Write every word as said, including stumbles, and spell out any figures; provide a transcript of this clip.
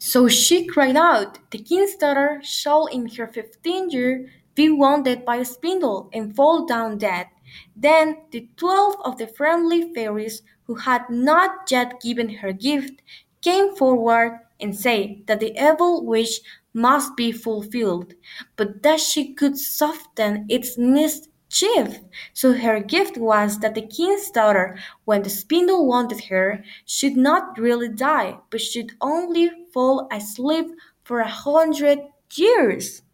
So she cried out, "The king's daughter shall in her fifteenth year be wounded by a spindle and fall down dead." Then the twelve of the friendly fairies, who had not yet given her gift, came forward and said that the evil wish must be fulfilled, but that she could soften its mischief. So her gift was that the king's daughter, when the spindle wounded her, should not really die, but should only fall asleep for a hundred years.